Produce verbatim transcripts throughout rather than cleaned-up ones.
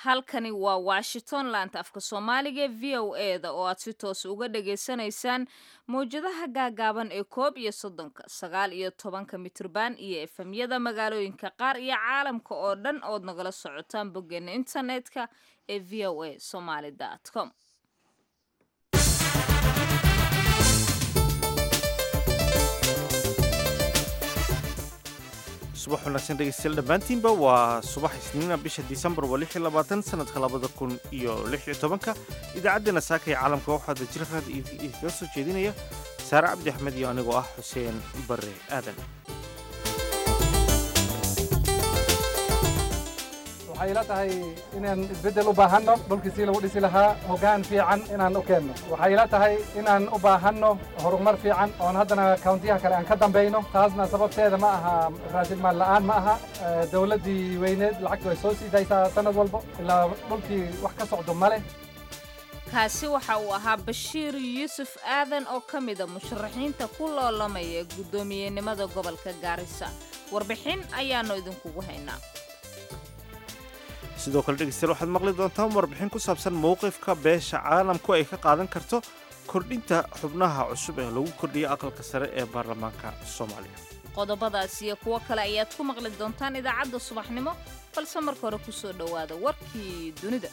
halkani waa washington laanta afka soomaaliga v o e da oo aad si toos uga dhageysanaysaan mawjadaha gaagaaban ee koob iyo soddonka sagaal iyo tobanka mitrban iyo efemyada magaalooyinka qaar iyo caalamka oo dhan ood nagala socotaan boggeena internetka ee v o a somaly com. subax wanaagsan dhegeystayaal dhammaantiinba waa subax isniina bisha disembar waa lix iyo labaatan sanadka labada kun iyo lix iyo tobanka idaacaddeenna saaka ee caalamka waxaa dajirkaad idinkaga soo jeedinaya saare cabdi axmed iyo anigoo ah xuseen bare aadan. waxay ila tahay inaan isbeddel u baahanno dhulkiisii lagu dhisi lahaa hoggaan fiican inaan u keenno. waxay ila tahay inaan u baahanno horumar fiican oon haddana kauntiyaha kale aan ka dambayno. taasna sababteeda ma aha raashinmaal la'aan ma aha. dawladdii weyneed lacagtu way soo sii daysaa sanad walbo ilaa dhulkii wax ka socdo ma leh. kaasi waxa uu ahaa bashiir yuusuf aadan oo ka mida musharaxiinta ku loolamaya guddoomiyenimada gobolka gaarisa. warbixin ayaannu idinkugu haynaa. sidoo kale dhegeystayaal waxaad maqli doontaan warbixin ku saabsan mowqifka beesha caalamku ay ka qaadan karto kordhinta xubnaha cusub ee lagu kordhiyay aqalka sare ee baarlamaanka soomaaliya. qodobadaas iyo kuwo kale ayaad ku maqli doontaan idaacadda subaxnimo balse marka hore ku soo dhowaada warkii dunida.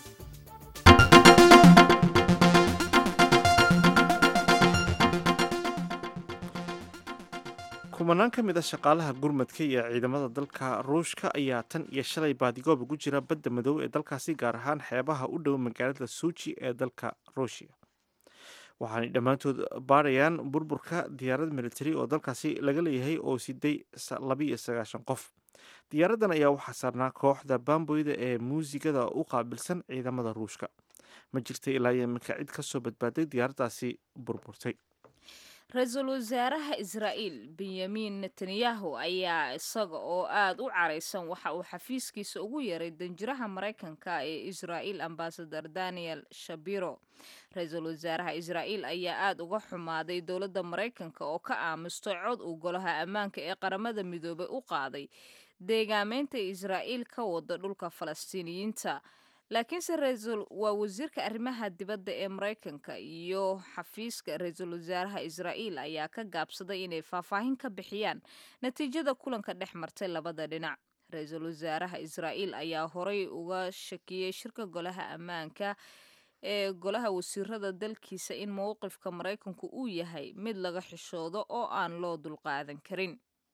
kumanaan ka mid a shaqaalaha gurmadka iyo ciidamada dalka ruushka ayaa tan iyo shalay baadigoob ugu jira badda madow ee dalkaasi gaar ahaan xeebaha u dhow magaalada suuji ee dalka ruushiya. waxaanay dhammaantood baarayaan burburka diyaarad militari oo dalkaasi laga leeyahay oo siday labiiyo sagaashan qof. diyaaraddan ayaa waxaa saarnaa kooxda baamboyda ee muusigada u qaabilsan ciidamada ruushka. ma jirtay ilaa iminka cid ka soo badbaaday diyaaraddaasi burburtay. ra-iisul wasaaraha israa'iil benyamin netanyahu ayaa isaga oo aad u caraysan waxa uu xafiiskiisa ugu yeeray danjiraha maraykanka ee israa'iil ambasador daniel shabiro. ra-iisul wasaaraha israa'iil ayaa aad uga xumaaday dowladda maraykanka oo ka aamustay cod uu golaha ammaanka ee qaramada midoobay u qaaday deegaameynta israa'iil ka wada dhulka falastiiniyiinta. laakiinse ra-iisul waa wasiirka arrimaha dibadda ee maraykanka iyo xafiiska ra-iisul wasaaraha israa'iil ayaa ka gaabsaday inay faahfaahin ka bixiyaan natiijada kulanka dhex martay labada dhinac. ra-iisul wasaaraha israa'iil ayaa horay uga shakiyey shirka golaha ammaanka ee golaha wasiirada dalkiisa in mowqifka maraykanku uu yahay mid laga xishoodo oo aan loo dulqaadan karin.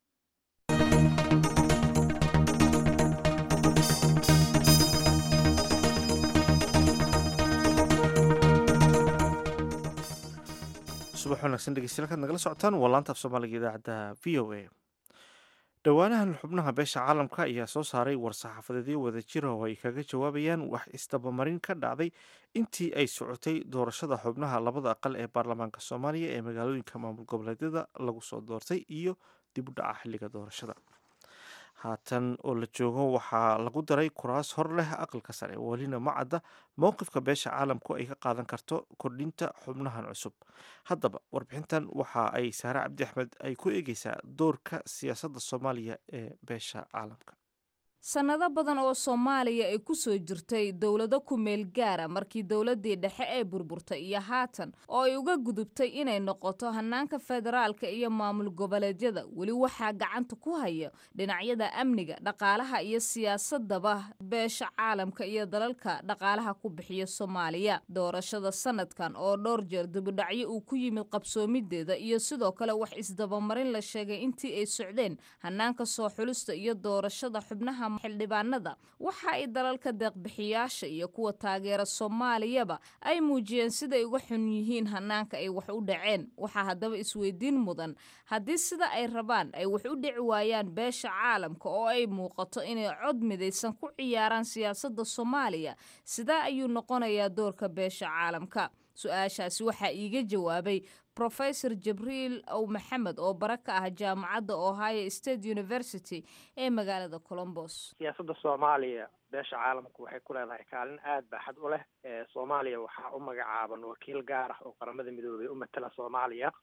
subax wanaagsan dhegeystayaal kaad nagala socotaan waa laanta af soomaaliga idaacadda v o a. dhowaanahan xubnaha beesha caalamka ayaa soo saaray war-saxaafadeedyo wada jira oo ay kaga jawaabayaan wax isdabamarin ka dhacday intii ay socotay doorashada xubnaha labada aqal ee baarlamaanka soomaaliya ee magaalooyinka maamul goboleedyada lagu soo doortay iyo dib u dhaca xilliga doorashada. haatan oo la joogo waxaa lagu daray kuraas hor leh aqalka sare. welina ma cadda mowqifka beesha caalamku ay ka qaadan karto kordhinta xubnahan cusub. haddaba warbixintan waxa ay saare cabdi axmed ay ku eegeysaa doorka siyaasadda soomaaliya ee beesha caalamka. sannado badan oo soomaaliya ay ku soo jirtay dowlado ku meel gaara markii dowladdii dhexe ee burburtay iyo haatan oo ay uga gudubtay inay noqoto hannaanka federaalka iyo maamul goboleedyada weli waxaa gacanta ku haya dhinacyada amniga dhaqaalaha iyo siyaasadaba beesha caalamka iyo dalalka dhaqaalaha ku bixiya soomaaliya. doorashada sanadkan oo dhowr jeer dibudhacyo uu ku yimid qabsoomideeda iyo sidoo kale wax isdabamarin la sheegay intii ay socdeen hannaanka soo xulista iyo doorashada xubnaha xildhibaanada waxa ay dalalka deeqbixiyaasha iyo kuwa taageera soomaaliyaba ay muujiyeen siday uga xun yihiin hannaanka ay wax u dhaceen. waxaa haddaba isweydiin mudan haddii sida ay rabaan ay wax u dhici waayaan beesha caalamka oo ay muuqato inay cod midaysan ku ciyaaraan siyaasadda soomaaliya sidaa ayuu noqonayaa doorka beesha caalamka. su-aashaasi waxaa iiga jawaabay professor jibriil ow maxamed oo bara ka ah jaamacadda ohio state university ee magaalada colombos. siyaasadda soomaaliya beesha caalamku waxay ku leedahay kaalin aad baaxad u leh. soomaaliya waxaa u magacaaban wakiil gaar ah oo qaramada midoobay u matala soomaaliya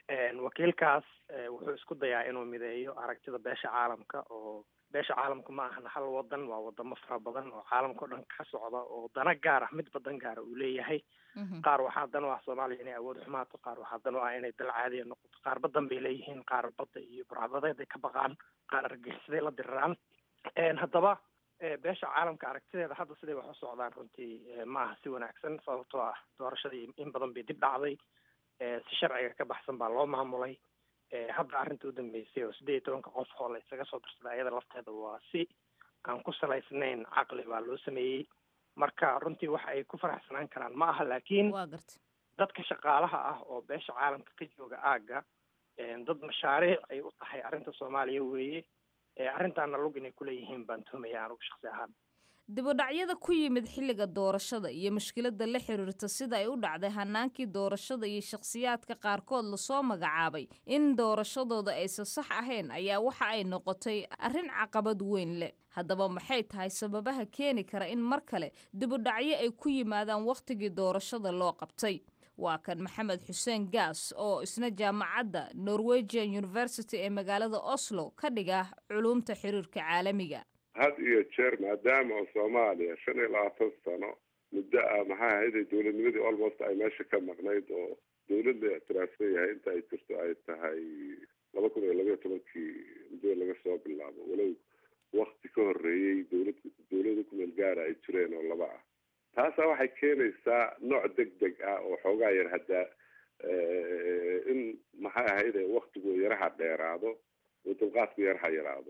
wakiilkaas wuxuu isku dayaa inuu mideeyo aragtida beesha caalamka oo beesha caalamku ma ahana hal wadan waa wadamo fara badan oo caalamka o dhan ka socda oo dana gaar ah mid badan gaara uu leeyahay qaar waxaa dan u ah soomaaliya inay awood xumaato qaar waxaa dan u ah inay dal caadiya noqoto qaar badan bay leeyihiin qaar badda iyo burcadadeed ay ka baqaan qaar argagixisay la diriraan haddaba beesha caalamka aragtideeda hadda siday wax u socdaan runtii ma aha si wanaagsan sababtoo ah doorashadii in badan bay dib dhacday si sharciga ka baxsan baa loo maamulay hadda arrinta u dambeysay oo siddeed iyo tobanka qof oo la isaga soo dirsaday ayada lafteeda waa si aan ku salaysnayn caqli baa loo sameeyey marka runtii waxa ay ku faraxsanaan karaan ma aha laakiin dadka shaqaalaha ah oo beesha caalamka ka jooga aagga dad mashaariic ay u tahay arrinta soomaaliya weeye arrintaana lug inay kuleeyihiin baan tuhmaya anugu shaksi ahaan dibudhacyada ku yimid xilliga doorashada iyo mushkiladda la xiriirta sida ay u dhacday hanaankii doorashada iyo shakhsiyaadka qaarkood lasoo magacaabay in doorashadooda aysan sax ahayn ayaa waxa ay noqotay arrin caqabad weyn leh haddaba maxay tahay sababaha keeni kara in mar kale dibudhacyo ay ku yimaadaan wakhtigii doorashada loo qabtay waa kan maxamed xuseen gaas oo isna jaamacadda norwegian university ee magaalada oslo ka dhiga culuumta xiriirka caalamiga had iyo jeer maadaama oo soomaaliya shan iyo labaatan sano muddo ah maxaa ahayday dowladnimadii almost ay meesha ka maqnayd oo dowlad la ictiraafsan yahay inta ay jirto ay tahay laba kun iyo labaiyo tobankii muddo laga soo bilaabo walow wakti ka horreeyey dowlad dowlada kumeel gaara ay jireen oo laba ah taasaa waxay keenaysaa nooc deg deg ah oo xoogaa yar haddaa in maxay ahayday waktigu yaraha dheeraado oo dulqaadku yaraha yaraado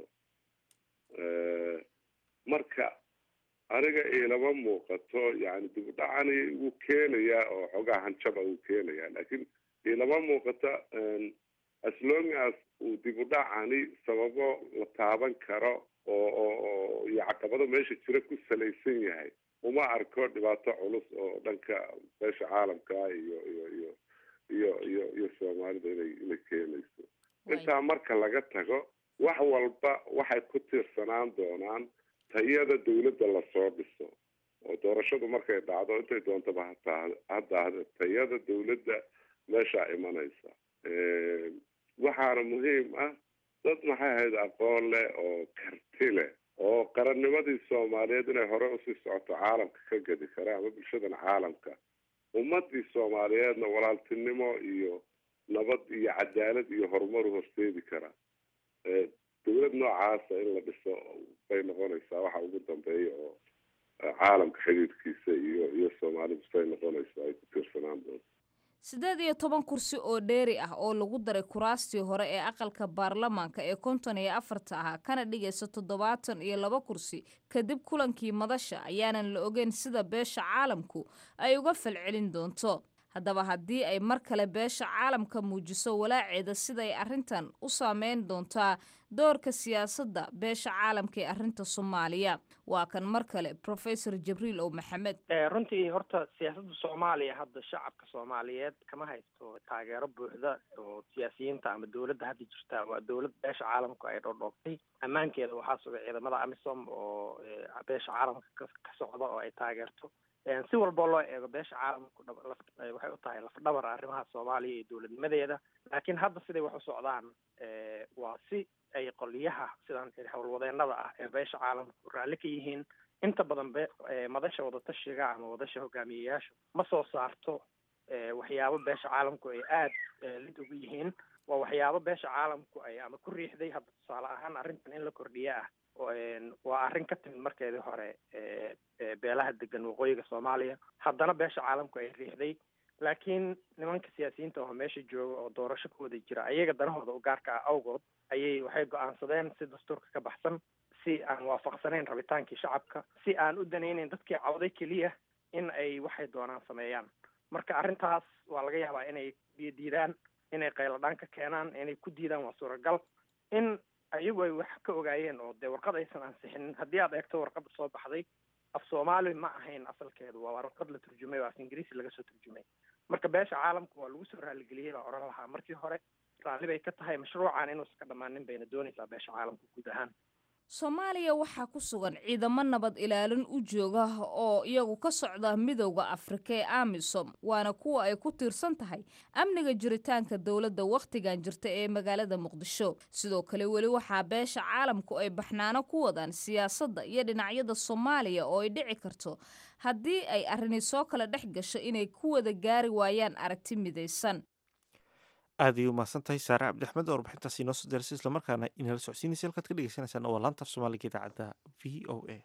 marka aniga ilama muuqato yani dib u dhacani wuu keenayaa oo xoogaa hanjaba uu keenayaa laakiin ilama muuqato as long as uu dib u dhacani sababo la taaban karo oo oo oo iyo caqabado meesha jira ku salaysan yahay uma arko dhibaato culus oo dhanka beesha caalamka iyo iyo iyo iyo iyo iyo soomaalida inay inay keenayso intaa marka laga tago wax walba waxay ku tiirsanaan doonaan tayada dawladda lasoo dhiso oo doorashadu markay dhacdo intay doontaba hataa hadda tayada dawladda meeshaa imanaysa waxaana muhiim ah dad maxay ahayd aqoon leh oo karti leh oo qarannimadii soomaaliyeed inay hore usii socoto caalamka ka gedi kara ama bulshadan caalamka ummadii soomaaliyeedna walaaltinimo iyo nabad iyo cadaalad iyo horumar u horseedi kara dawlad noocaasa in la dhiso bay noqonaysaa waxa ugu dambeeya oo caalamka xiriirkiisa iyo iyo soomaalidu say noqonaysaa ay ku tiirsanaan doonto siddeed iyo toban kursi oo dheeri ah oo lagu daray kuraastii hore ee aqalka baarlamaanka ee konton iyo afarta ahaa kana dhigaysa toddobaatan iyo laba kursi kadib kulankii madasha ayaanan la ogeyn sida beesha caalamku ay uga falcelin doonto haddaba haddii ay mar kale beesha caalamka muujiso walaaceeda siday arrintan u saameyn doontaa doorka siyaasadda beesha caalamka ee arrinta soomaaliya waa kan mar kale professor jibriil ow maxamed runtii horta siyaasadda soomaaliya hadda shacabka soomaaliyeed kama haysto taageero buuxda oo siyaasiyiinta ama dawladda hadda jirta waa dawlad beesha caalamku ay dhoodhoogtay ammaankeeda waxaa sugay ciidamada amisom oo beesha caalamka ka socda oo ay taageerto si walboo loo eego beesha caalamku waxay u tahay lafdhabar arrimaha soomaaliya iyo dawladnimadeeda laakiin hadda siday wax u socdaan waa si ay qoliyaha sidaan howlwadeenada ah ee beesha caalamku raalli ka yihiin inta badan be madasha wadatashiga ama wadasha hogaamiyeyaasha ma soo saarto waxyaabo beesha caalamku ay aada lid ugu yihiin waa waxyaabo beesha caalamku ay ama ku riixday hadda tusaale ahaan arrintan in la kordhiya ah waa arrin ka timid markeedii hore beelaha degan waqooyiga soomaaliya haddana beesha caalamku ay riixday laakiin nimanka siyaasiyiinta oo meesha jooga oo doorasho ku wada jira ayaga danahooda u gaarka ah awgood ayay waxay go-aansadeen si dastuurka ka baxsan si aan waafaqsanayn rabitaankii shacabka si aan u danaynayn dadkii cawday keliya in ay waxay doonaan sameeyaan marka arrintaas waa laga yaabaa inay diidaan inay qayladhaan ka keenaan inay ku diidaan waa suuragal in ayagu ay wax ka ogaayeen oo dee warqad aysan ansixinin haddii aad eegto warqadda soo baxday af soomaali ma ahayn asalkeedu waa warqad la turjumay oo af ingiriisi laga soo turjumay marka beesha caalamku waa lagu soo raaligeliyey baa oran lahaa markii hore raalli bay ka tahay mashruucan inuusan ka dhammaanin bayna doonaysaa beesha caalamku guud ahaan soomaaliya waxaa ku sugan ciidamo nabad ilaalin u jooga oo iyagu ka socda midowda afrika ee amisom waana kuwa ay ku tiirsan tahay amniga jiritaanka dowladda wakhtigan jirta ee magaalada muqdisho sidoo kale weli waxaa beesha caalamku ay baxnaano ku wadaan siyaasadda iyo dhinacyada soomaaliya oo ay dhici karto haddii ay arrini soo kala dhex gasho inay ku wada gaari waayaan aragti midaysan aad ayay umahadsan tahay saare cabdixmed oo warbixintaasi inoo soo derisay islamarkaana inala socodsiinaysa halkaad ka dhegeysaneysaan oo laanta af soomaaliga idaacadda v o a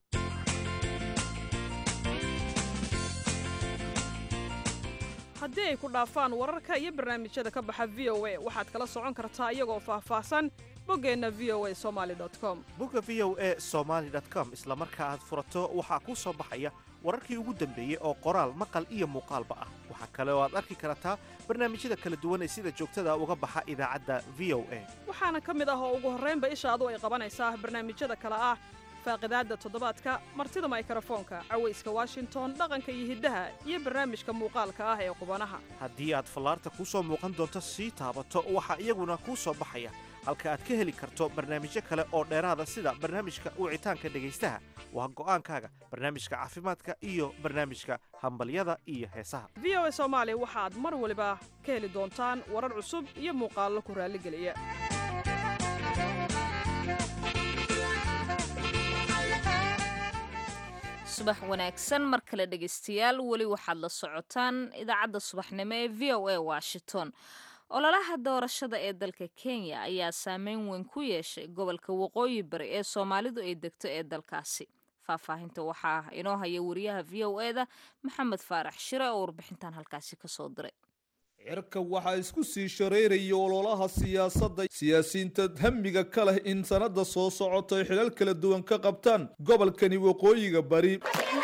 haddii ay ku dhaafaan wararka iyo barnaamijyada ka baxa v o a waxaad kala socon kartaa iyagoo faahfaahsan boggeenna v o a somaali com bogga v o a somaali com isla marka aad furato waxaa kuu soo baxaya wararkii ugu dambeeyey oo qoraal maqal iyo muuqaalba ah waxaa kale oo aad arki kartaa barnaamijyada kala duwan ee sida joogtada uga baxa idaacadda v o a waxaana ka mid ah oo ugu horraynba ishaadu ay qabanaysaa barnaamijyada kale ah faaqidaadda toddobaadka martida maykarafoonka cawayska washington dhaqanka iyo hiddaha iyo barnaamijka muuqaalka ah ee qubanaha haddii aad fallaarta kuu soo muuqan doonto sii taabato waxaa iyaguna kuu soo baxaya halka aad ka heli karto barnaamijyo kale oo dheeraada sida barnaamijka wicitaanka dhegaystaha waa go'aankaaga barnaamijka caafimaadka iyo barnaamijka hambalyada iyo heesaha v o a soomaali waxaad mar waliba ka heli doontaan warar cusub iyo muuqaallo ku raalligeliya subax wanaagsan mar kale dhegaystayaal weli waxaad la socotaan idaacadda subaxnimo ee v o a washington ololaha doorashada ee dalka kenya ayaa saameyn weyn ku yeeshay gobolka waqooyi bari ee soomaalidu ay degto ee dalkaasi faahfaahinta waxaa inoo haya wariyaha v o e da maxamed faarax shire oo warbixintan halkaasi ka soo diray cirka waxaa isku sii shareeraya ololaha siyaasadda siyaasiyiinta hamiga ka leh in sanada soo socota ay xilal kala duwan ka qabtaan gobolkani waqooyiga bari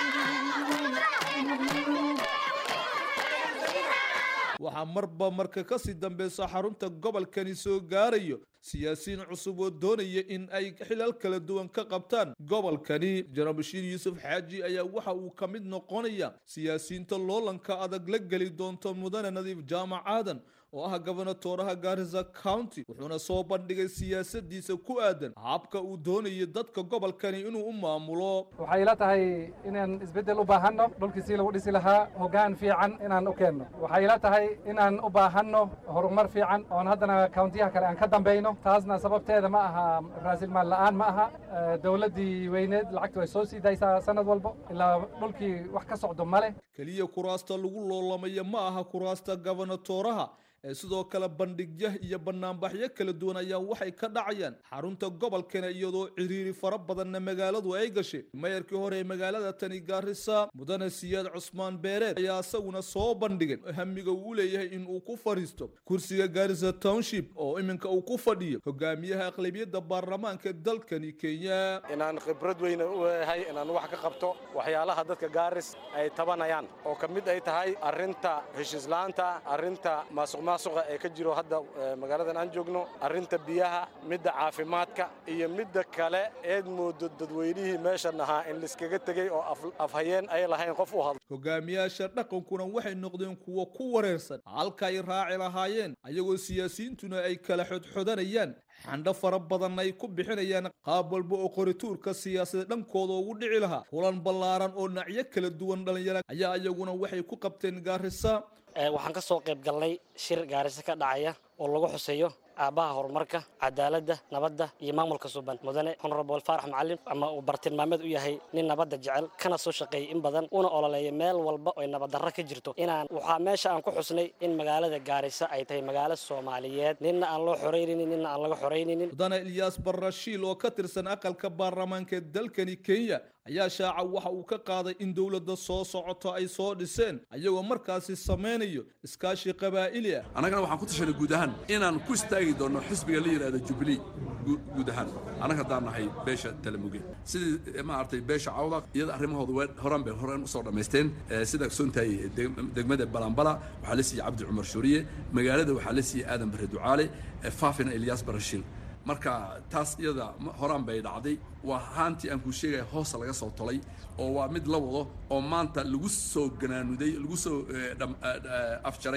waxaa marba marka kasii dambeysa xarunta gobolkani soo gaarayo siyaasiyiin cusub oo doonaya in ay xilal kala duwan ka qabtaan gobolkani janaal bashiir yuusuf xaaji ayaa waxa uu ka mid noqonaya siyaasiyiinta loolanka adag la geli doonto mudane nadiif jaamac aadan oo ah gobonatooraha Garissa County wuxuuna soo bandhigay siyaasadiisa ku aadan habka uu doonayo dadka gobolkani inuu u maamulo waxay ila tahay inaan isbedel u baahano dhulkiisii lagu dhisi lahaa hoggaan fiican inaan u keenno waxay ila tahay inaan u baahano horumar fiican oo haddana countiyaha kale aan ka dambayno taasna sababteeda ma aha raasil maal la'aan ma aha dawladdii weyneed lacagtu way soo sii daysaa sanad walba ilaa dhulkii wax ka socdo male kaliya kuraasta lagu loolamaya ma aha kuraasta gobonatooraha sidoo kale bandhigyo iyo banaanbaxyo kala duwan ayaa waxay ka dhacayaan xarunta gobolkana iyadoo ciriiri fara badanna magaaladu ay gashay mayorkii hore ee magaalada tani Garissa mudane Siyaad Cusmaan Beereed ayaa isaguna soo bandhigay hamiga uu leeyahay in uu ku fariisto kursiga Garissa Township oo iminka uu ku fadhiyo hogaamiyaha aqlabiyadda baarlamaanka dalkani Kenya inaan khibrad weyn u leeyahay inaan wax ka qabto waxyaalaha dadka Garissa ay tabanayaan oo kamid ay tahay arinta heshiislaanta arinta maasuq maasuqa ee ka jiro hadda magaaladan aan joogno arinta biyaha midda caafimaadka iyo midda kale eed moodo dadweynihii meeshan ahaa in liskaga tegay oo afhayeen ay lahayn qof u hadlo hogaamiyaasha dhaqankuna waxay noqdeen kuwa ku wareersan halka ay raaci lahaayeen ayagoo siyaasiyiintuna ay kala xodxodanayaan xandho fara badan ay ku bixinayaan qaab walba oo qorituurka siyaasadda dhankooda ugu dhici lahaa hulan ballaaran oo nacyo kala duwan dhalinyaro ayaa iyaguna waxay ku qabteen Garissa waxaan ka soo qayb galnay shir Garissa ka dhacaya oo lagu xuseeyo aabaha horumarka cadaaladda nabadda iyo maamulka suuban mudane honorable Faarax Macalin ama uu bartilmaameed u yahay nin nabadda jecel kana soo shaqeeyay in badan una ololeeyay meel walba oo nabad darro ka jirto inaan waxa meesha aan ku xusnay in magaalada Garissa ay tahay magaalo Soomaaliyeed ninna aan loo xoreeynin ninna aan laga xoreeynin mudane Ilyas Barashiil oo ka tirsan aqalka baarlamaanka dalkani Kenya ayaa shaaca waxa uu ka qaaday in dawladda soo socoto ay soo dhiseen ayagoo markaasi sameynayo iskaashi qabaa'ili ah anagana waxaan ku tashanay guud ahaan inaan ku istaagi doono xisbiga la yiraahdo Jubilee guud ahaan anaga daanahay beesha Talamuge sidii ma artay beesha Cawda iyada arrimahooda horan bay horan soo dhameysteen sida suntay degmada Balambala waxa la siiyay Cabdi Cumar Shuriye magaalada waxa la siiyay Aadan Bare Ducaale faafina Ilyas Barashiil marka taas iyada horaan bay dhacday waa haantii aan ku sheegay hoos laga soo tolay oo waa mid la wado oo maanta lagu soo ganaanuday lagu soo afjaray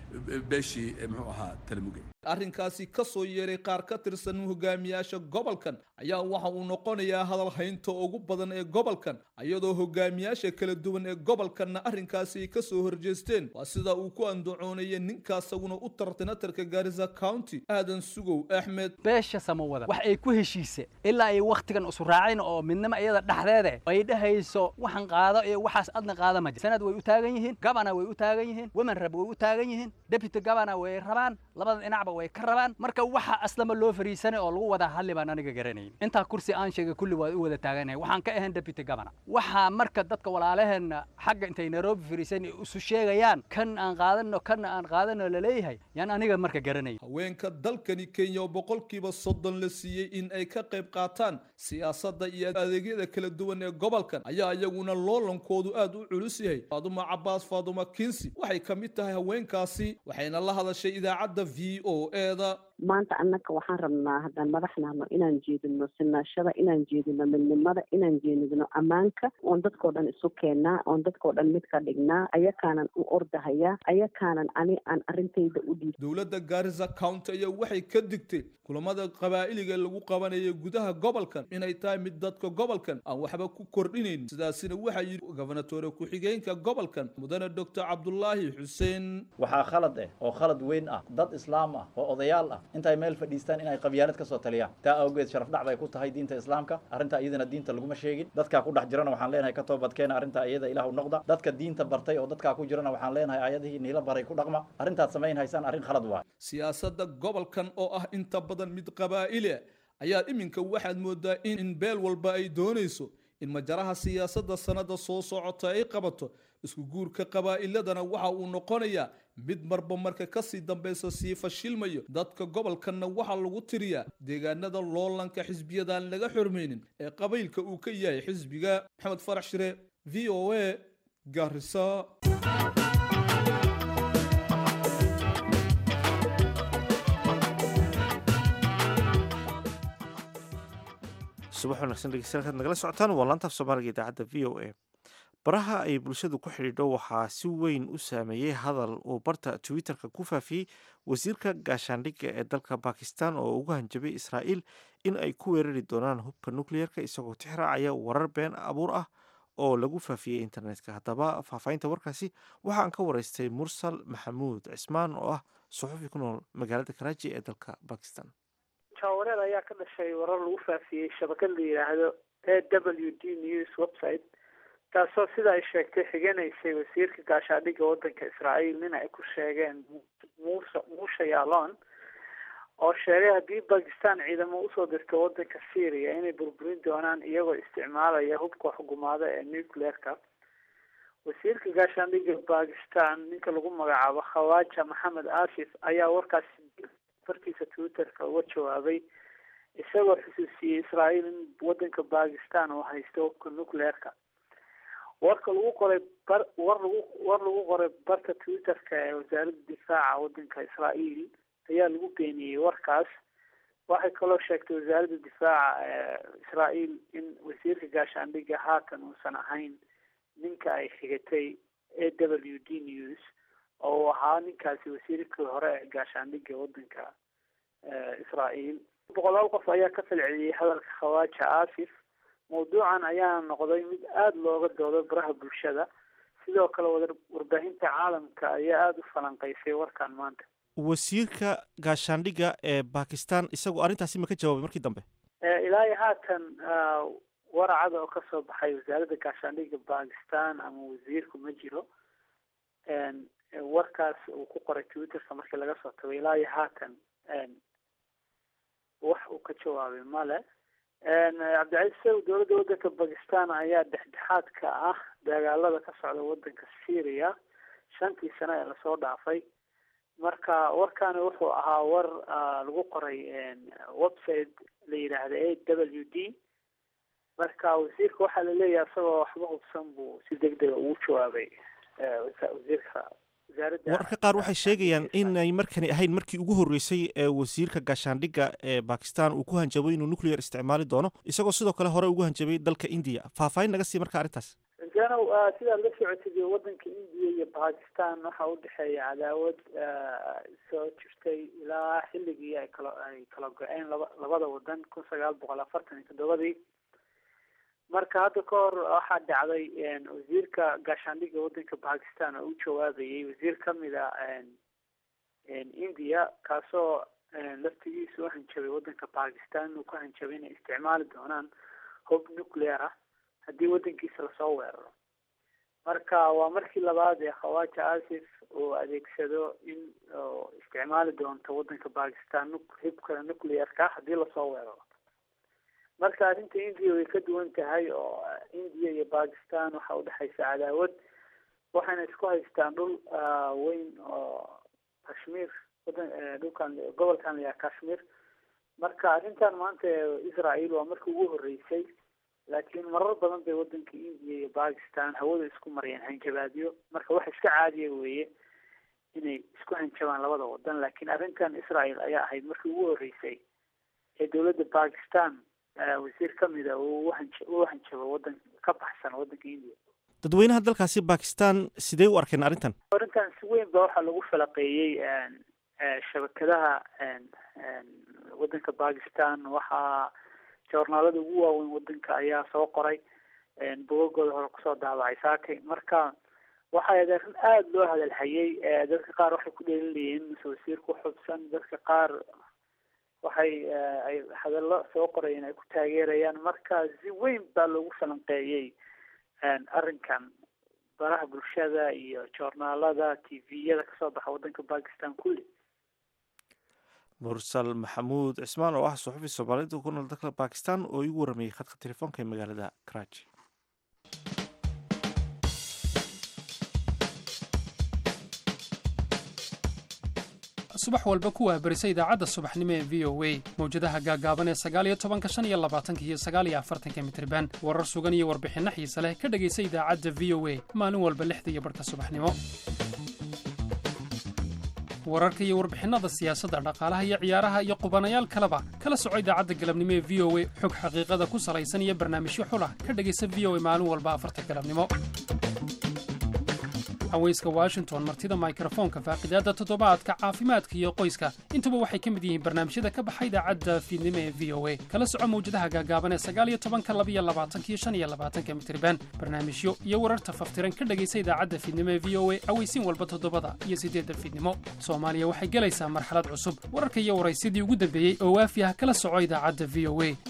beeshii muxuu ahaa talamuge arrinkaasi ka soo yeeray qaar ka tirsan hogaamiyaasha gobolkan ayaa waxa uu noqonayaa hadal haynta ugu badan ee gobolkan iyadoo hogaamiyaasha kala duwan ee gobolkanna arrinkaasi ka soo horjeesteen waa sida uu ku andacoonayay ninkaasaguna u tartanatarka Garissa County aadan sugow axmed beesha samawada wax ay ku heshiisay ilaa ay waqtigan isu raaceen oo midnimo iyada dhaxdeeda ay dhahayso waxan qaado iyo waxaas adna qaada ma sanad way u taagan yihiin gabana way u taagan yihiin women rab way u taagan yihiin deputy gabana way rabaan labada dhinacba way ka rabaan marka waxa aslama loo fariisanay oo lagu wada hadli baan aniga garanay inta kursi aan sheegay kulli waa u wada taaganahay waxaan ka ahayn deputy gabana waxa marka dadka walaalaheena xagga intay Nairobi fariisanay isu sheegayaan kan aan qaadano kan aan qaadano la leeyahay yaan aniga marka garanay haweenka dalkani Kenya boqolkiiba soddon la siiyay in ay ka qayb qaataan siyaasadda iyo adeegyada kala duwan ee gobolkan ayaa iyaguna loolankoodu aad u culus yahay Faduma Abbas Faduma Kinsi waxay ka mid tahay haweenkaasi waxayna la hadashay idaacadda V O A da maanta annaka waxaan rabnaa haddaan madaxnaano inaan jeedino sinaashada inaan jeedino midnimada inaan jeedino ammaanka oon dadkoo dhan isu keennaa oon dadkoo dhan mid ka dhignaa ayakaanan u ordahayaa ayakaanan ani aan arrintayda u dhiib dowladda Garissa County ayaa waxay ka digtay kulamada qabaa'iliga lagu qabanayo gudaha gobolkan inay tahay mid dadka gobolkan aan waxba ku kordhinayn sidaasina waxa yiri gobernatore ku xigeenka gobolkan mudane Doctor Abdullahi Hussein waxa khalad ah oo khalad weyn ah dad islaam ah oo odayaal ah intay meel fadhiistaan inay qabyaalad ka soo taliyaan taa awgeed sharaf dhacday ku tahay diinta islaamka arrinta iyadana diinta lagu ma sheegin dadka ku dhex jirana waxaan leenahay ka toobadkeen arrinta iyada ilaahu noqda dadka diinta bartay oo dadka ku jirana waxaan leenahay aayadihii niila baray ku dhaqma arrintaas sameyn haysan arrin khalad waa siyaasadda gobolkan oo ah inta badan mid qabaa'ile ayaa iminka waxaad moodaa in beel walba ay doonayso in majaraha siyaasadda sanada soo socota ay qabato isku guurka qabaa'iladana waxa uu noqonayaa mid marba marka ka sii dambaysa sii fashilmayo dadka gobolkanna waxa lagu tiriyaa deegaanada loolanka xisbiyadan laga xurmaynin ee qabiilka uu ka yahay xisbiga Maxamed Farax Shire V O A Garissa subax wanaagsan dhegeystayaal nagala socotaan waa laanta af Soomaaliga idaacadda V O A baraha ay bulshadu ku xidhiidho waxaa si weyn u saameeyay hadal uu barta Twitter-ka ku faafiyay wasiirka gaashaandhigga ee dalka Pakistan oo ugu hanjabay Israa'iil in ay ku weerari doonaan hubka nuclear-ka isagoo tixraacaya warar been abuur ah oo lagu faafiyay internetka haddaba faahfaahinta warkaasi waxaan ka waraystay Mursal Maxamuud Cismaan oo ah suxufi ku nool magaalada Karachi ee dalka Pakistan jaawareed ayaa ka dhashay warar lagu faafiyey shabakad la yiraahdo A W D News website taasoo sida ay sheegtay xiganaysay wasiirka gaashaandhigga waddanka Israa'iil nin ay ku sheegeen Musa Musa Yaalon oo sheegay haddii Pakistan ciidamo usoo dirto waddanka Syria inay burburin doonaan iyagoo isticmaalaya hubka xukuumadda ee nuclear-ka wasiirka gaashaandhigga Pakistan ninka lagu magacaabo Khawaja Mohammed Asif ayaa warkaas farkiisa Twitter-ka uga jawaabay isagoo xusuusiyay Israa'iil in waddanka Pakistan uu haysto hubka nuclear-ka warka lagu qoray bar war lagu war lagu qoray barta Twitter-ka ee wasaaradda difaaca waddanka Israa'iil ayaa lagu beeniyay warkaas waxay kaloo sheegtay wasaaradda difaaca ee Israa'iil in wasiirka gaashaandhigga haatan uusan ahayn ninka ay xigatay A W D News oo ahaa ninkaasi wasiirkii hore ee gaashaandhigga waddanka Israa'iil boqolaal qof ayaa ka falceliyay hadalka Khawaja Asif mawduucan ayaa noqday mid aad looga doodo baraha bulshada sidoo kale warbaahinta caalamka ayaa aad u falanqaysay warkan maanta wasiirka gaashaandhigga ee Pakistan isagoo arrintaasi ma ka jawaabay markii dambe ilaa haatan waracada oo ka soo baxay wasaaradda gaashaandhigga Pakistan ama wasiirku ma jiro warkaas uu ku qoray Twitter-ka markii laga soo tagay ilaa haatan wax uu ka jawaabay male cabdicasiis sow dowladda waddanka Pakistan ayaa dhexdhexaad ka ah dagaalada ka socda waddanka Syria shantii sano ee lasoo dhaafay marka warkani wuxuu ahaa war lagu qoray website la yiraahdo A W D marka wasiirka waxaa la leeyahay isagoo waxba hubsan buu si degdeg ugu jawaabay wasiirka wararka qaar waxay sheegayaan inay markani ahayn markii ugu horreysay ee wasiirka gaashaandhigga ee Pakistan uu ku hanjabay inuu nuclear isticmaali doono isagoo sidoo kale hore ugu hanjabay dalka India faahfaahin naga sii marka arrintaas xuseen sidaad la socotid wadanka indiya iyo bakistan waxaa udhexeeya cadaawad soo jirtay ilaa xilligii ay kala ay kala go-een laba labada wadan kun sagaal boqol afartan iyo toddobadii marka hadda ka hor waxaa dhacday wasiirka gaashaandhigga wadanka bakistan oo u jawaabayay wasiir kamid a india kaasoo laftigiisa u hanjabay wadanka bakistan uu ku hanjabay inay isticmaali doonaan hub nuclear ah haddii wadankiisa lasoo weeraro marka waa markii labaad ee khawaja asif uu adeegsado in isticmaali doonto wadanka bakistan hubka nuclearka haddii lasoo weeraro marka arrinta india way ka duwan tahay oo india iyo bakistan waxaa udhexaysa cadaawad waxayna isku haystaan dhul weyn oo kashmir wadan dhulkan gobolkan layaa kashmir marka arrintan maanta israel waa markii ugu horeysay laakiin marar badan bay wadanka india iyo bakistan hawada isku mariyeen hanjabaadyo marka waxa iska caadiya weeye inay isku hanjabaan labada wadan laakiin arrintan israel ayaa ahayd markii ugu horeysay ee dowladda bakistan wasiir kamida uu u hanjabo wadan ka baxsan wadanka india dadweynaha dalkaasi bakistan sidee u arkeen arrintan arrintan si weyn ba waxaa lagu falaqeeyey shabakadaha wadanka bakistan waxaa joornaalada ugu waaweyn wadanka ayaa soo qoray bogagooda hore kusoo daabacay saakay marka waxay arrin aada loo hadalhayay dadka qaar waxay ku dheelinayeen mase wasiir ku xubsan dadka qaar waxay ay hadallo soo qorayeen ay ku taageerayaan marka si weyn baa loogu falanqeeyey arrinkan baraha bulshada iyo joornaalada t v-yada kasoo baxa wadanka bakistan kulli mursal maxamuud cismaan oo ah suxufi soomaalida ku nool dalka bakistan oo igu waramayay khadka telefoonka ee magaalada karachi subax walba ku waabarisa idaacadda subaxnimo ee v o a mawjadaha gaagaaban ee sagaal iyo tobanka shan iyo labaatanka iyo sagaal iyo afartanka mitirban warar sugan iyo warbixinno xiise leh ka dhegaysa idaacadda v o a maalin walba lixda iyo barhka subaxnimo wararka iyo warbixinada siyaasadda dhaqaalaha iyo ciyaaraha iyo qubanayaal kaleba kala soco idaacadda galabnimo ee v o a xog xaqiiqada ku salaysan iyo barnaamijyo xulah ka dhegaysa v o a maalin walba afarta galabnimo haweyska washington martida mikrofoonka faaqidaada toddobaadka caafimaadka iyo qoyska intuba waxay ka mid yihiin barnaamijyada ka baxa idaacadda fiidnimo ee v o a kala soco mawjadaha gaagaaban ee sagaal iyo tobanka laba iyo labaatanka iyo shan iyo labaatanka mitirban barnaamijyo iyo wararta faftiran ka dhegaysa idaacadda fiidnimo ee v o a aweysiin walba toddobada iyo siddeedda fiidnimo soomaaliya waxay gelaysaa marxalad cusub wararka iyo waraysidii ugu dambeeyey oo waafi ah kala soco idaacadda v o a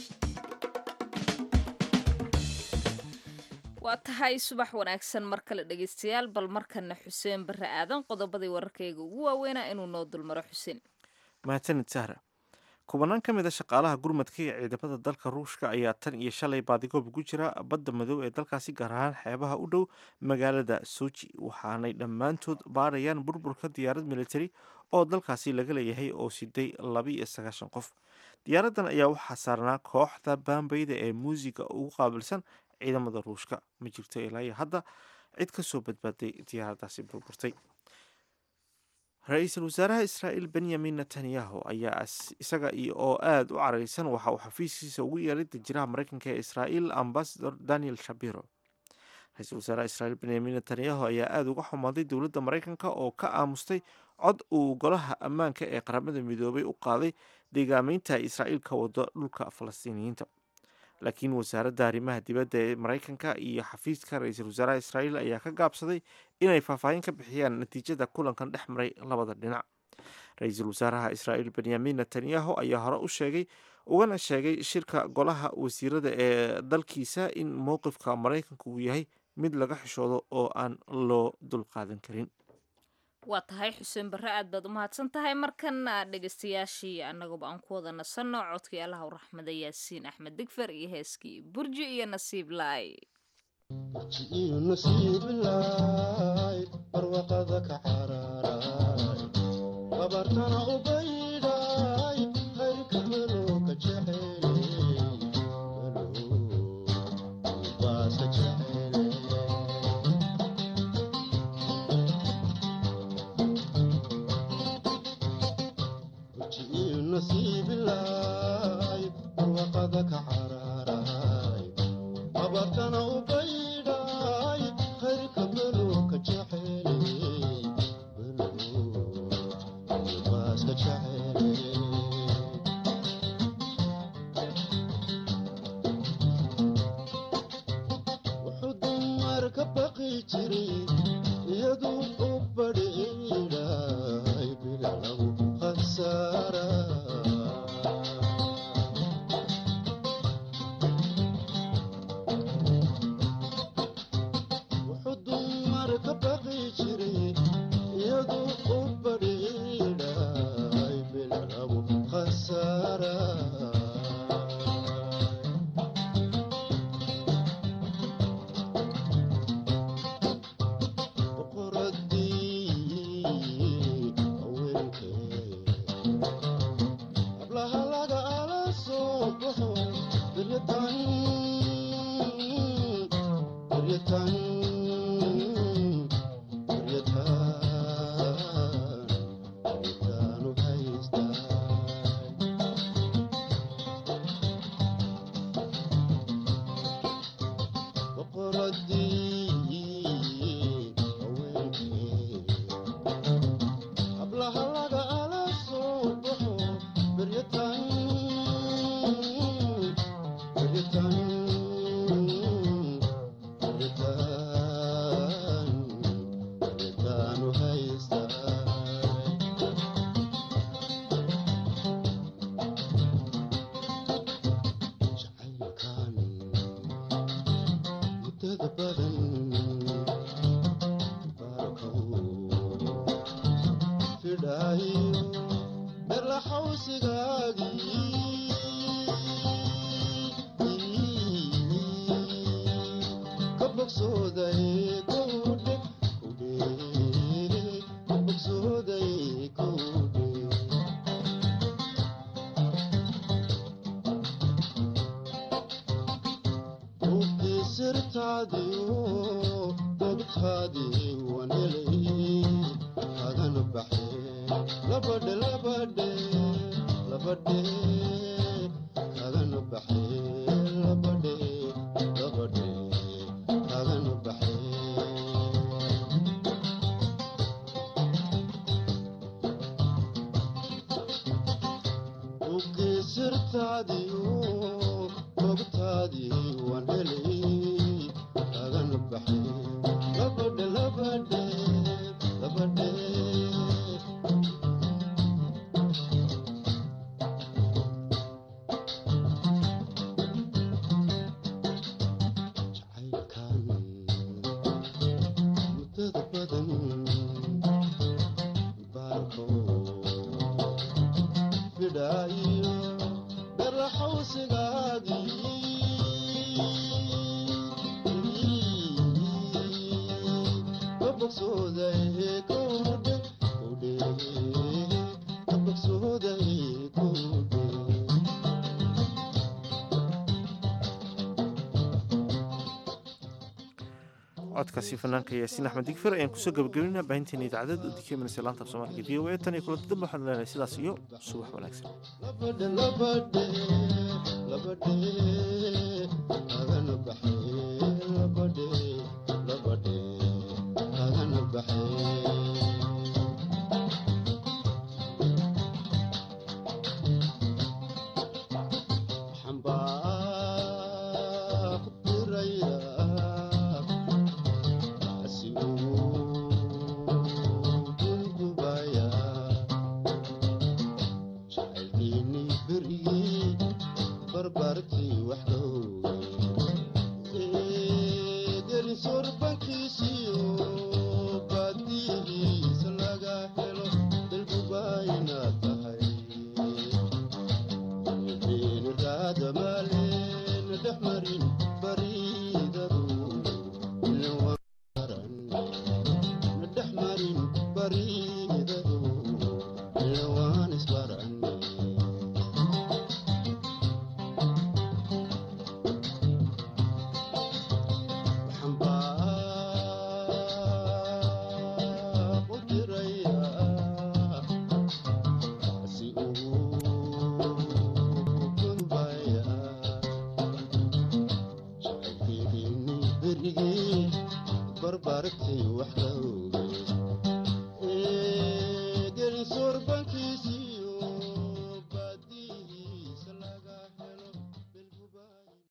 waa tahay subax wanaagsan mar kale dhegaystayaal bal markana xuseen barre aadan qodobadii wararkayga ugu waaweynaa inuu noo dulmaro xuseen mahadsanid sahra kubanaan ka mid a shaqaalaha gurmadka ee ciidamada dalka ruushka ayaa tan iyo shalay baadigoob ugu jira badda madow ee dalkaasi gaar ahaan xeebaha u dhow magaalada soji waxaanay dhammaantood baarayaan burburka diyaarad militari oo dalkaasi laga leeyahay oo siday laba iyo sagaashan qof diyaaraddan ayaa waxaa saarnaa kooxda baambayda ee muusiga ugu qaabilsan ciidamada ruushka ma jirto ilaa iyo hadda cid ka soo badbaaday diyaaraddaasi burburtay ra-iisul wasaaraha israa'iil benyamin netanyahu ayaa isaga oo aada u caraysan waxa uu xafiiskiisa ugu yeelay danjiraha maraykanka ee israa'iil ambasador daniel shapiro ra-iisul wasaaraha israa'iil benyamin netanyahu ayaa aada uga xumaaday dowladda maraykanka oo ka aamustay cod uu golaha ammaanka ee qaramada midoobay u qaaday deegaameynta ay israa'iil ka wado dhulka falastiiniyiinta laakiin wasaaradda arrimaha dibadda ee maraykanka iyo xafiiska ra-iisul wasaaraha israa'iil ayaa ka gaabsaday inay faahfaahin ka bixiyaan natiijada kulankan dhex maray labada dhinac ra-iisul wasaaraha israa'iil benyamin netanyahu ayaa hore u sheegay ugana sheegay shirka golaha wasiirada ee dalkiisa in mowqifka maraykanka uu yahay mid laga xishoodo oo aan loo dulqaadan karin waa tahay xuseen barre aad baad u mahadsan tahay markana dhegaystayaashii annagaba aan ku wada nasanno codkii allaha u raxmada yaasiin axmed digfer iyo heeskii burji iyo nasiib laay barwaqada ka xaraaray babartana u baydhay khayrka meloo ka nasiib laay barwaqada ka xaraaray babartana u baydhay baqi jiray iyaduu u badheedhay bila lagu khasaara wuxuu dumar ka baqi jiray iyaduu u badheedhay bila lagu khasaara codkaasi fanaanka yaasiin axmed digfir ayaan kusoo gabagabeynaa baahinteena idaacadada u dikeymanaysa laanta af soomaaliga v o a tan iyo kulanti dambe waxaan leenahay sidaas iyo subax barbartay wax la ogeey